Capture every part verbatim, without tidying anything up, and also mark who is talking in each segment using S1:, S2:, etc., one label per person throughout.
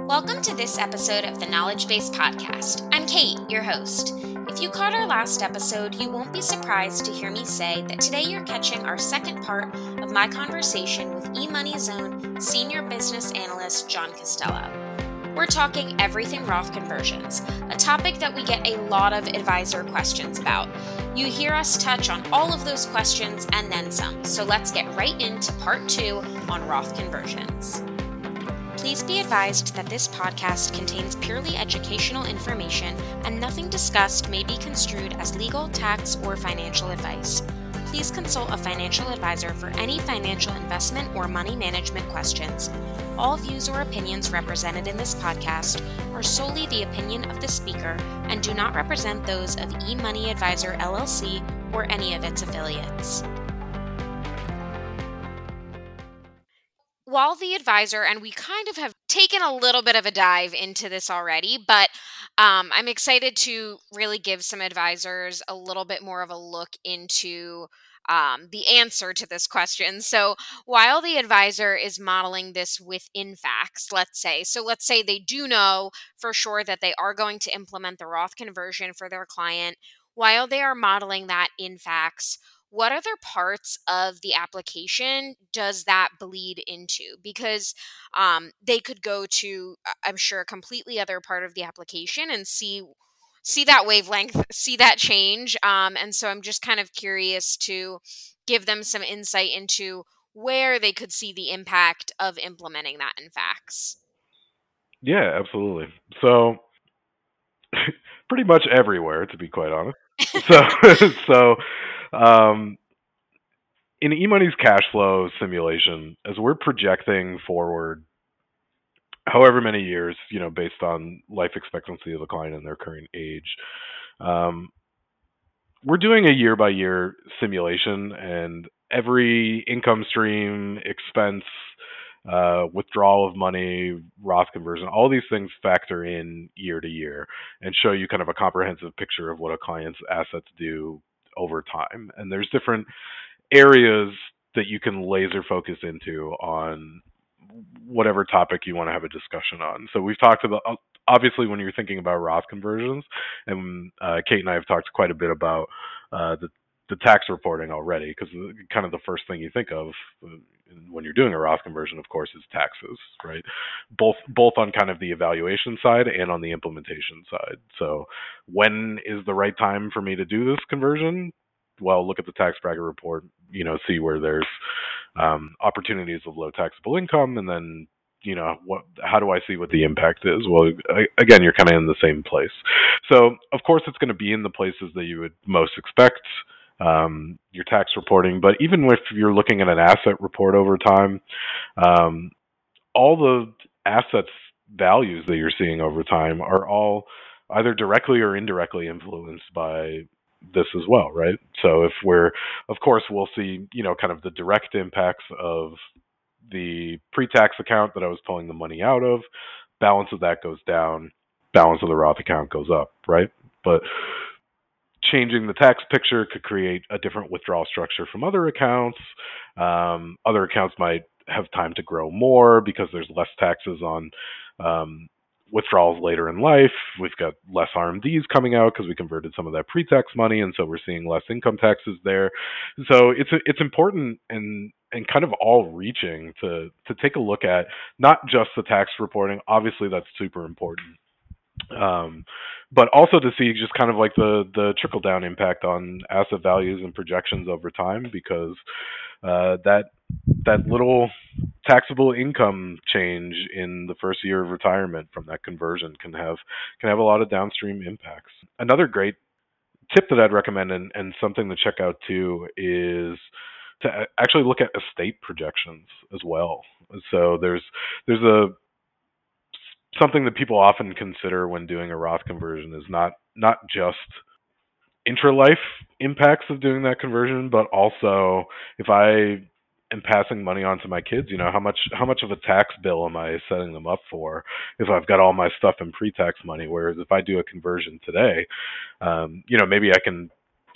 S1: Welcome to this episode of the Knowledge Base Podcast. I'm Kate, your host. If you caught our last episode, you won't be surprised to hear me say that today you're catching our second part of my conversation with eMoney's own Senior Business Analyst John Costello. We're talking everything Roth conversions, a topic that we get a lot of advisor questions about. You hear us touch on all of those questions and then some, so let's get right into part two on Roth conversions. Please be advised that this podcast contains purely educational information and nothing discussed may be construed as legal, tax, or financial advice. Please consult a financial advisor for any financial investment or money management questions. All views or opinions represented in this podcast are solely the opinion of the speaker and do not represent those of eMoney Advisor L L C or any of its affiliates. While the advisor, and we kind of have taken a little bit of a dive into this already, but um, I'm excited to really give some advisors a little bit more of a look into um, the answer to this question. So while the advisor is modeling this with InFax, let's say, so let's say they do know for sure that they are going to implement the Roth conversion for their client, while they are modeling that InFax, what other parts of the application does that bleed into? Because um, they could go to, I'm sure, a completely other part of the application and see see that wavelength, see that change. Um, and so I'm just kind of curious to give them some insight into where they could see the impact of implementing that in Fax.
S2: Yeah, absolutely. So pretty much everywhere, to be quite honest. So, so um, in eMoney's cash flow simulation, as we're projecting forward, however many years, you know, based on life expectancy of the client and their current age, um, we're doing a year by year simulation, and every income stream, expense, uh, withdrawal of money, Roth conversion, all these things factor in year to year and show you kind of a comprehensive picture of what a client's assets do over time. And there's different areas that you can laser focus into on whatever topic you want to have a discussion on. So we've talked about, obviously, when you're thinking about Roth conversions, and uh, Kate and I have talked quite a bit about uh, the the tax reporting already, because kind of the first thing you think of when you're doing a Roth conversion, of course, is taxes, right? Both both on kind of the evaluation side and on the implementation side. So when is the right time for me to do this conversion? Well, look at the tax bracket report, you know, see where there's um, opportunities of low taxable income, and then, you know, what, how do I see what the impact is? Well, I, again, you're kind of in the same place. So, of course, it's going to be in the places that you would most expect um, your tax reporting. But even if you're looking at an asset report over time, um, all the assets values that you're seeing over time are all either directly or indirectly influenced by this as well, right? So if we're, of course, we'll see, you know, kind of the direct impacts of the pre-tax account that I was pulling the money out of, balance of that goes down, balance of the Roth account goes up, right? But changing the tax picture could create a different withdrawal structure from other accounts. Um, other accounts might have time to grow more because there's less taxes on um, withdrawals later in life. We've got less R M Ds coming out because we converted some of that pre-tax money, and so we're seeing less income taxes there. So it's it's important and and kind of all reaching to to take a look at not just the tax reporting. Obviously, that's super important. Um, but also to see just kind of like the, the trickle down impact on asset values and projections over time, because uh, that that little taxable income change in the first year of retirement from that conversion can have can have a lot of downstream impacts. Another great tip that I'd recommend, and, and something to check out too, is to actually look at estate projections as well. So there's there's a something that people often consider when doing a Roth conversion is not not just intra-life impacts of doing that conversion, but also if I am passing money on to my kids, you know, how much how much of a tax bill am I setting them up for if I've got all my stuff in pre-tax money? Whereas if I do a conversion today, um, you know, maybe I can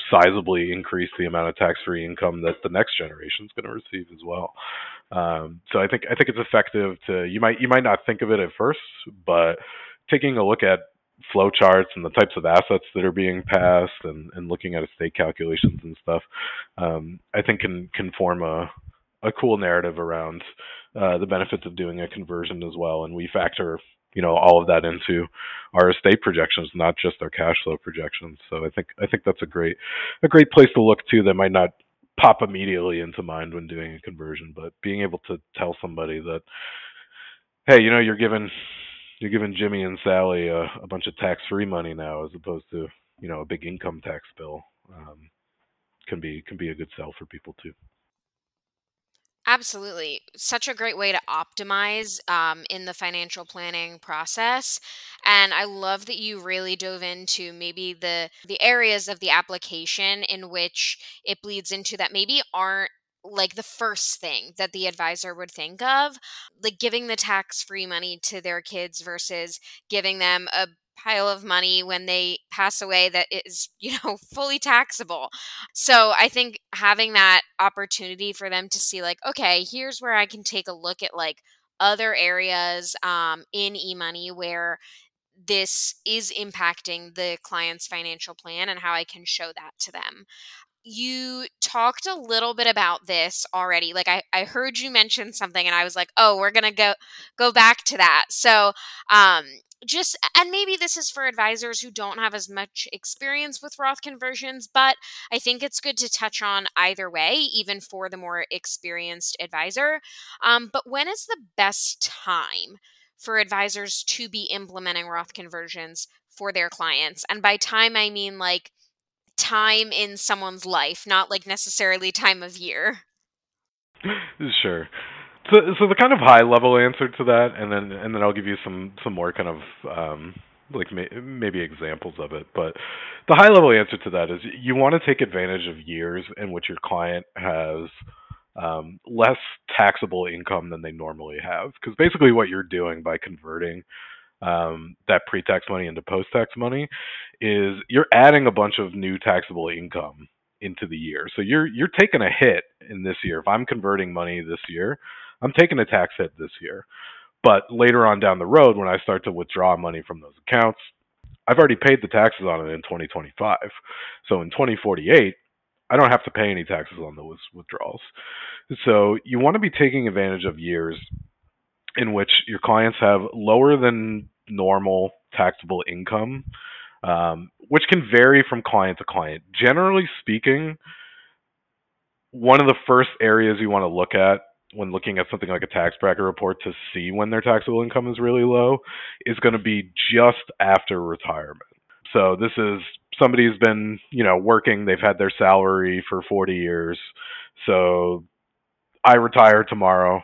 S2: sizably increase the amount of tax-free income that the next generation is going to receive as well. Um, so I think I think it's effective to you might you might not think of it at first, but taking a look at flow charts and the types of assets that are being passed and, and looking at estate calculations and stuff, um, I think can can form a a cool narrative around uh, the benefits of doing a conversion as well. And we factor you know all of that into our estate projections, not just our cash flow projections. So I think I think that's a great a great place to look to that might not pop immediately into mind when doing a conversion, but being able to tell somebody that, hey, you know, you're giving you're giving Jimmy and Sally a, a bunch of tax-free money now, as opposed to you know a big income tax bill, um, can be can be a good sell for people too.
S1: Absolutely. Such a great way to optimize um, in the financial planning process. And I love that you really dove into maybe the the areas of the application in which it bleeds into that maybe aren't like the first thing that the advisor would think of, like giving the tax-free money to their kids versus giving them a pile of money when they pass away that is, you know, fully taxable. So I think having that opportunity for them to see, like, okay, here's where I can take a look at like other areas um, in eMoney where this is impacting the client's financial plan and how I can show that to them. You talked a little bit about this already. Like I, I heard you mention something and I was like, oh, we're gonna go go back to that. So um just and maybe this is for advisors who don't have as much experience with Roth conversions, but I think it's good to touch on either way, even for the more experienced advisor. Um, but when is the best time for advisors to be implementing Roth conversions for their clients? And by time I mean like time in someone's life, not like necessarily time of year.
S2: Sure. So, so the kind of high level answer to that, and then and then I'll give you some some more kind of um, like may, maybe examples of it. But the high level answer to that is you want to take advantage of years in which your client has um, less taxable income than they normally have, because basically what you're doing by converting um, that pre-tax money into post-tax money is you're adding a bunch of new taxable income into the year. So you're you're taking a hit in this year. If I'm converting money this year, I'm taking a tax hit this year. But later on down the road, when I start to withdraw money from those accounts, I've already paid the taxes on it in twenty twenty-five. So in twenty forty-eight, I don't have to pay any taxes on those withdrawals. So you want to be taking advantage of years in which your clients have lower than normal taxable income, um, which can vary from client to client. Generally speaking, one of the first areas you want to look at when looking at something like a tax bracket report to see when their taxable income is really low is going to be just after retirement. So this is somebody who's been, you know, working, they've had their salary for forty years. So I retire tomorrow.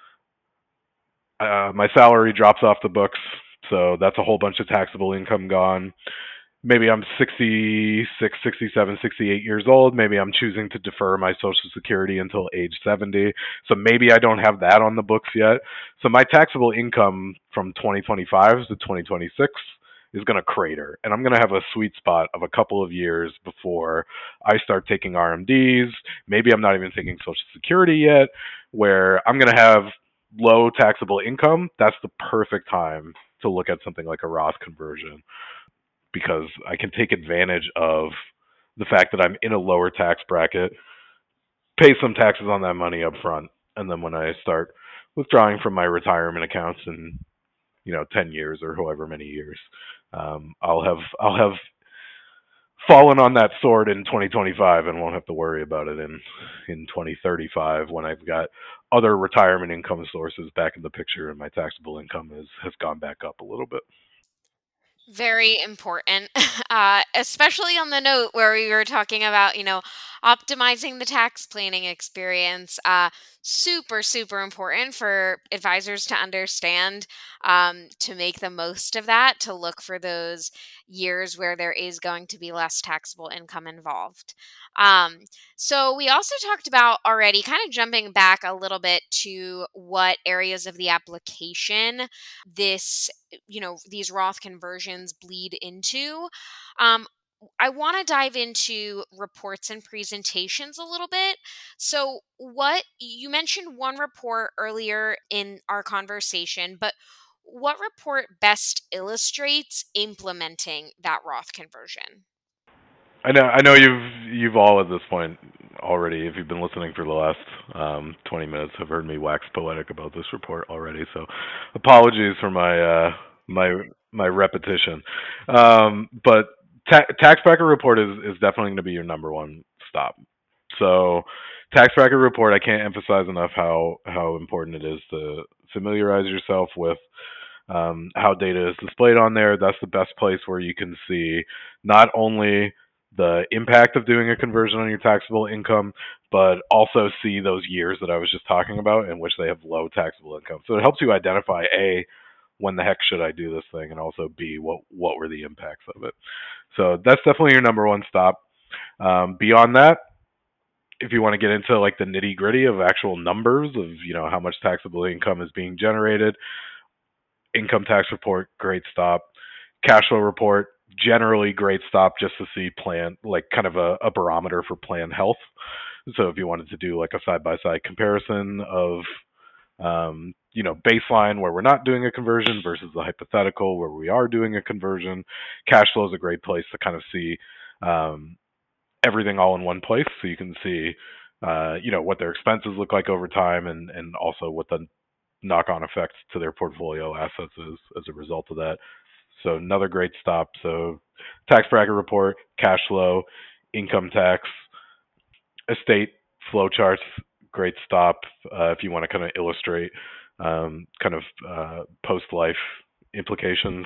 S2: Uh, my salary drops off the books, so that's a whole bunch of taxable income gone. Maybe I'm sixty-six, sixty-seven, sixty-eight years old. Maybe I'm choosing to defer my Social Security until age seventy. So maybe I don't have that on the books yet. So my taxable income from twenty twenty-five to twenty twenty-six is going to crater. And I'm going to have a sweet spot of a couple of years before I start taking R M Ds. Maybe I'm not even taking Social Security yet, where I'm going to have low taxable income. That's the perfect time to look at something like a Roth conversion, because I can take advantage of the fact that I'm in a lower tax bracket, pay some taxes on that money up front, and then when I start withdrawing from my retirement accounts in, you know, ten years or however many years, um, I'll have I'll have fallen on that sword in twenty twenty-five and won't have to worry about it in in twenty thirty-five when I've got other retirement income sources back in the picture and my taxable income is has gone back up a little bit.
S1: Very important, uh, especially on the note where we were talking about, you know, optimizing the tax planning experience. Uh, super, super important for advisors to understand, um, to make the most of that, to look for those years where there is going to be less taxable income involved. Um, so we also talked about already, kind of jumping back a little bit to what areas of the application this you know these Roth conversions bleed into. Um, I want to dive into reports and presentations a little bit. So, what you mentioned one report earlier in our conversation, but what report best illustrates implementing that Roth conversion?
S2: I know, I know you've you've all at this point already, if you've been listening for the last um, twenty minutes, have heard me wax poetic about this report already. So, apologies for my uh, my my repetition. Um, but ta- tax bracket report is is definitely going to be your number one stop. So, tax bracket report, I can't emphasize enough how how important it is to familiarize yourself with um, how data is displayed on there. That's the best place where you can see not only the impact of doing a conversion on your taxable income, but also see those years that I was just talking about in which they have low taxable income. So it helps you identify A, when the heck should I do this thing, and also B, what what were the impacts of it. So that's definitely your number one stop. Um, beyond that, if you want to get into like the nitty gritty of actual numbers of you know how much taxable income is being generated, income tax report, great stop. Cash flow report, generally great stop just to see plan, like kind of a, a barometer for plan health. So if you wanted to do like a side by side comparison of, um, you know, baseline where we're not doing a conversion versus the hypothetical where we are doing a conversion, cash flow is a great place to kind of see um, everything all in one place. So you can see, uh, you know, what their expenses look like over time and, and also what the knock-on effects to their portfolio assets is as a result of that. So another great stop. So tax bracket report, cash flow, income tax, estate flow charts, great stop uh, if you want to kind of illustrate um, kind of uh, post-life implications.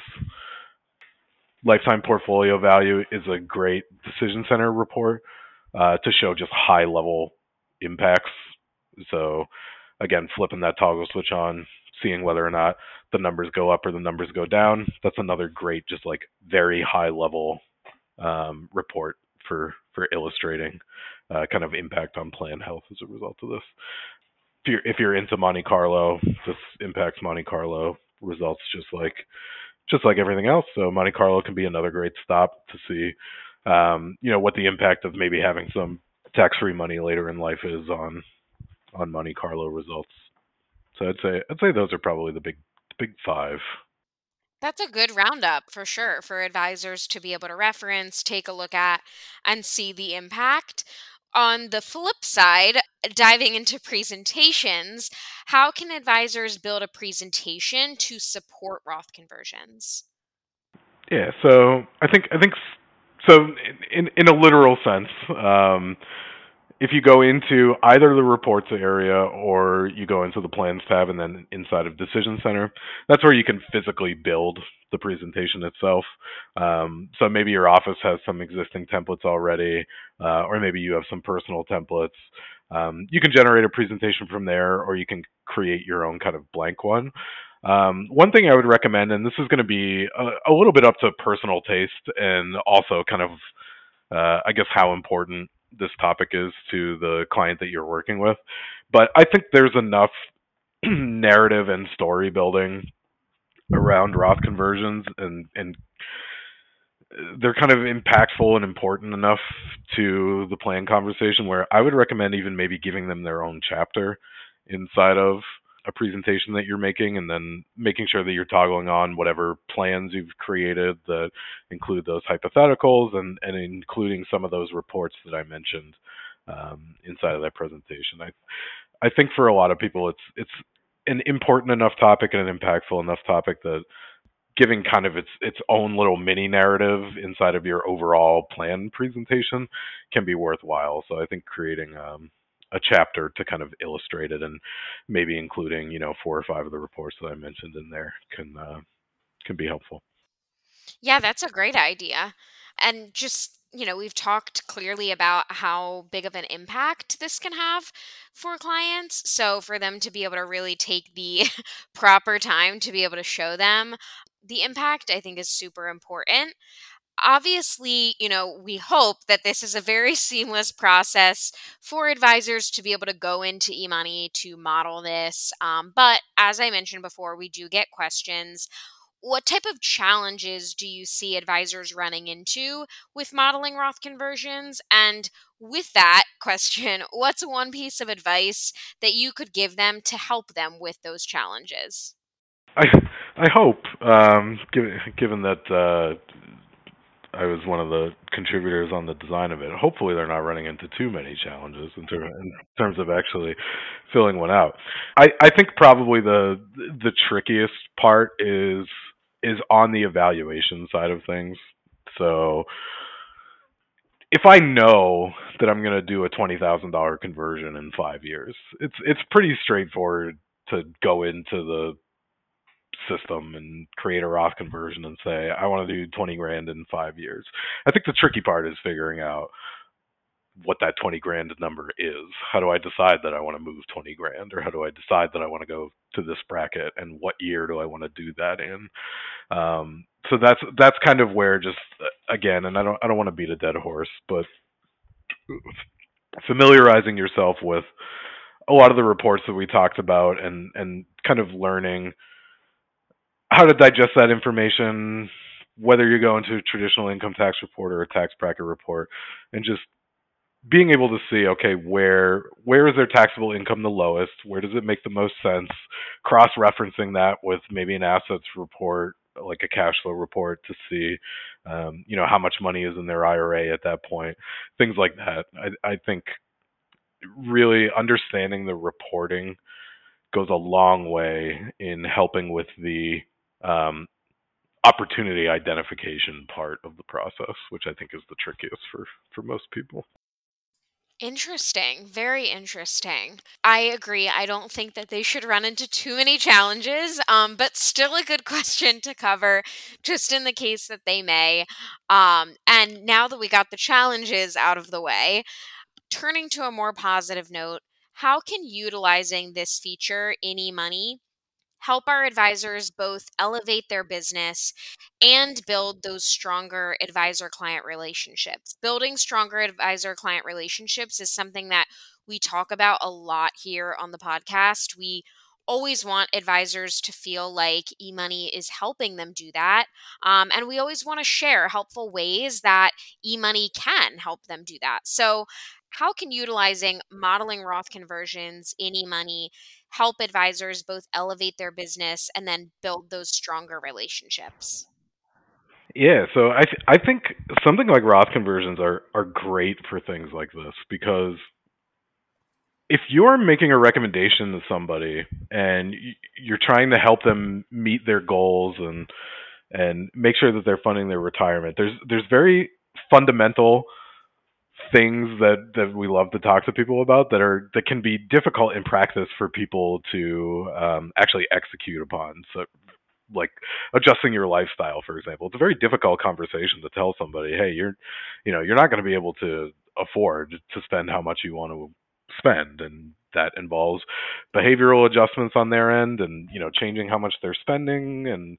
S2: Lifetime portfolio value is a great decision center report uh, to show just high-level impacts. So again, flipping that toggle switch on, seeing whether or not the numbers go up or the numbers go down. That's another great, just like very high level um, report for for illustrating uh, kind of impact on plan health as a result of this. If you're if you're into Monte Carlo, this impacts Monte Carlo results just like just like everything else. So Monte Carlo can be another great stop to see, um, you know, what the impact of maybe having some tax-free money later in life is on on Monte Carlo results. So I'd say I'd say those are probably the big big five.
S1: That's a good roundup for sure for advisors to be able to reference, take a look at, and see the impact. On the flip side, diving into presentations, how can advisors build a presentation to support Roth conversions?
S2: Yeah, so I think I think so in in a literal sense, um, if you go into either the reports area or you go into the plans tab and then inside of Decision Center, that's where you can physically build the presentation itself. Um, so maybe your office has some existing templates already, uh, or maybe you have some personal templates. Um, you can generate a presentation from there, or you can create your own kind of blank one. Um, one thing I would recommend, and this is going to be a, a little bit up to personal taste and also kind of, uh, I guess, how important this topic is to the client that you're working with. But I think there's enough narrative and story building around Roth conversions, and and they're kind of impactful and important enough to the plan conversation where I would recommend even maybe giving them their own chapter inside of a presentation that you're making, and then making sure that you're toggling on whatever plans you've created that include those hypotheticals, and, and including some of those reports that I mentioned um, inside of that presentation. I I think for a lot of people it's it's an important enough topic and an impactful enough topic that giving kind of its its own little mini narrative inside of your overall plan presentation can be worthwhile. So I think creating um, a chapter to kind of illustrate it, and maybe including you know four or five of the reports that I mentioned in there can uh, can be helpful.
S1: Yeah, that's a great idea. And just, you know, we've talked clearly about how big of an impact this can have for clients. So for them to be able to really take the proper time to be able to show them the impact, I think is super important. Obviously, you know, we hope that this is a very seamless process for advisors to be able to go into eMoney to model this. Um, but as I mentioned before, we do get questions. what type of challenges do you see advisors running into with modeling Roth conversions? And with that question, what's one piece of advice that you could give them to help them with those challenges?
S2: I I hope, um, given given that uh, I was one of the contributors on the design of it. Hopefully, they're not running into too many challenges in, ter- in terms of actually filling one out. I, I think probably the the trickiest part is is on the evaluation side of things. So if I know that I'm going to do a twenty thousand dollar conversion in five years, it's it's pretty straightforward to go into the system and create a Roth conversion and say, I want to do twenty grand in five years. I think the tricky part is figuring out what that twenty grand number is. How do I decide that I want to move twenty grand, or how do I decide that I want to go to this bracket, and what year do I want to do that in? Um, so that's that's kind of where, just again, and I don't I don't want to beat a dead horse, but familiarizing yourself with a lot of the reports that we talked about, and and kind of learning how to digest that information, whether you're going to a traditional income tax report or a tax bracket report, and just being able to see, okay, where where is their taxable income the lowest? Where does it make the most sense? Cross-referencing that with maybe an assets report, like a cash flow report, to see, um, you know, how much money is in their I R A at that point. Things like that. I, I think really understanding the reporting goes a long way in helping with the um, opportunity identification part of the process, which I think is the trickiest for, for most people.
S1: Interesting. Very interesting. I agree. I don't think that they should run into too many challenges, um, but still a good question to cover just in the case that they may. Um, and now that we got the challenges out of the way, turning to a more positive note, how can utilizing this feature in eMoney help our advisors both elevate their business and build those stronger advisor client relationships? Building stronger advisor client relationships is something that we talk about a lot here on the podcast. We always want advisors to feel like eMoney is helping them do that. Um, and we always want to share helpful ways that eMoney can help them do that. So, how can utilizing modeling Roth conversions in eMoney help advisors both elevate their business and then build those stronger relationships?
S2: Yeah, so I th- I think something like Roth conversions are are great for things like this, because if you're making a recommendation to somebody and you're trying to help them meet their goals and and make sure that they're funding their retirement, there's there's very fundamental things that that we love to talk to people about that are that can be difficult in practice for people to um, actually execute upon. So, like adjusting your lifestyle, for example, it's a very difficult conversation to tell somebody, hey, you're, you know, you're not going to be able to afford to spend how much you want to spend, and that involves behavioral adjustments on their end, and you know, changing how much they're spending, and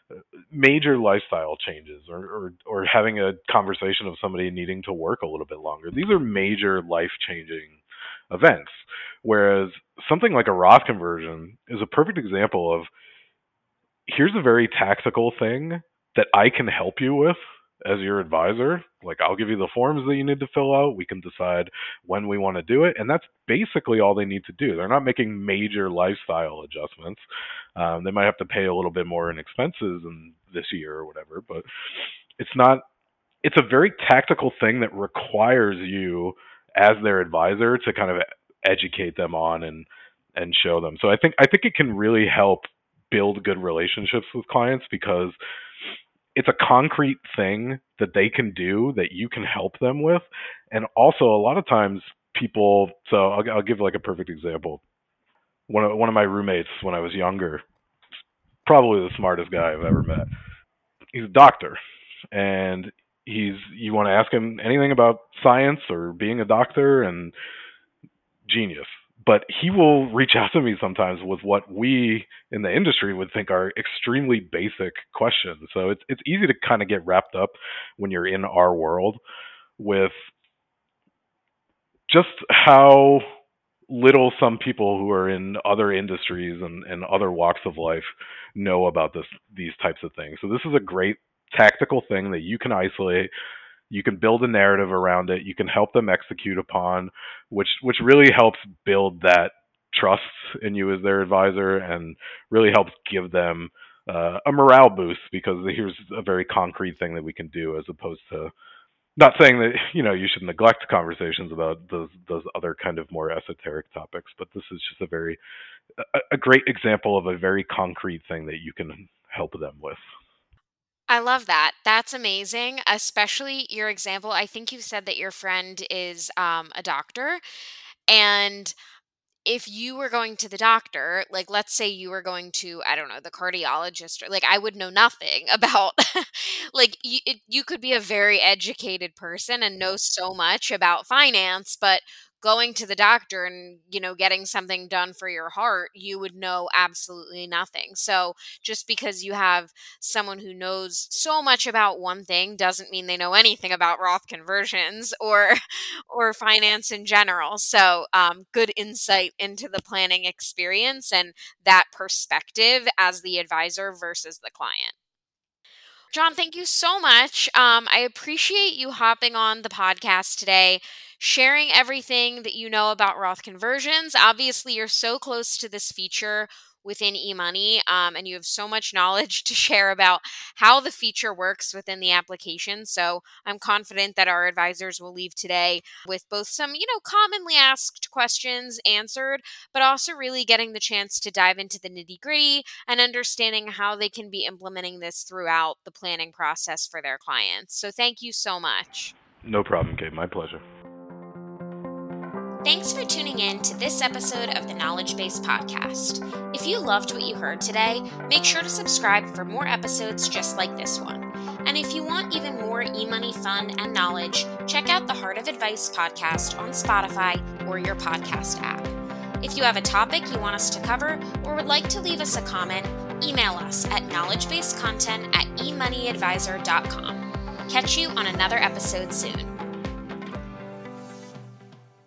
S2: major lifestyle changes, or, or or having a conversation of somebody needing to work a little bit longer. These are major life changing events. Whereas something like a Roth conversion is a perfect example of, here's a very tactical thing that I can help you with as your advisor. Like, I'll give you the forms that you need to fill out. We can decide when we want to do it. And that's basically all they need to do. They're not making major lifestyle adjustments. Um, they might have to pay a little bit more in expenses in this year or whatever, but it's not, it's a very tactical thing that requires you as their advisor to kind of educate them on and, and show them. So I think, I think it can really help build good relationships with clients, because it's a concrete thing that they can do that you can help them with. And also, a lot of times people, so I'll, I'll give like a perfect example. One of, one of my roommates when I was younger, probably the smartest guy I've ever met. He's a doctor, and he's, you want to ask him anything about science or being a doctor, and genius. But he will reach out to me sometimes with what we in the industry would think are extremely basic questions. So it's it's easy to kind of get wrapped up when you're in our world with just how little some people who are in other industries and, and other walks of life know about this these types of things. So this is a great tactical thing that you can isolate. You can build a narrative around it. You can help them execute upon, which which really helps build that trust in you as their advisor and really helps give them uh, a morale boost, because here's a very concrete thing that we can do, as opposed to, not saying that, you know, you should neglect conversations about those those other kind of more esoteric topics, but this is just a very a, a great example of a very concrete thing that you can help them with.
S1: I love that. That's amazing, especially your example. I think you said that your friend is um, a doctor, and if you were going to the doctor, like let's say you were going to, I don't know, the cardiologist, or like I would know nothing about, like you, it, you could be a very educated person and know so much about finance, but going to the doctor and, you know, getting something done for your heart, you would know absolutely nothing. So just because you have someone who knows so much about one thing doesn't mean they know anything about Roth conversions or or finance in general. So um, good insight into the planning experience and that perspective as the advisor versus the client. John, thank you so much. Um, I appreciate you hopping on the podcast today, sharing everything that you know about Roth conversions. Obviously, you're so close to this feature within eMoney, um, and you have so much knowledge to share about how the feature works within the application. So I'm confident that our advisors will leave today with both some, you know, commonly asked questions answered, but also really getting the chance to dive into the nitty gritty and understanding how they can be implementing this throughout the planning process for their clients. So thank you so much.
S2: No problem, Kate. My pleasure.
S1: Thanks for tuning in to this episode of the Knowledge Base Podcast. If you loved what you heard today, make sure to subscribe for more episodes just like this one. And if you want even more eMoney fun and knowledge, check out the Heart of Advice podcast on Spotify or your podcast app. If you have a topic you want us to cover or would like to leave us a comment, email us at knowledgebasecontent at emoneyadvisor dot com. Catch you on another episode soon.